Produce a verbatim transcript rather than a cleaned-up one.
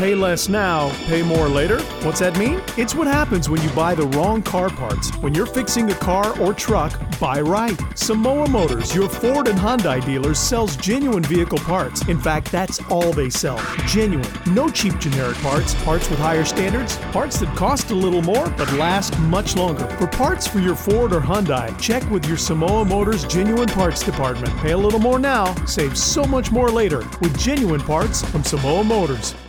Pay less now, pay more later? What's that mean? It's what happens when you buy the wrong car parts. When you're fixing a car or truck, buy right. Samoa Motors, your Ford and Hyundai dealers, sells genuine vehicle parts. In fact, that's all they sell. Genuine. No cheap generic parts. Parts with higher standards. Parts that cost a little more but last much longer. For parts for your Ford or Hyundai, check with your Samoa Motors Genuine Parts Department. Pay a little more now, save so much more later with genuine parts from Samoa Motors.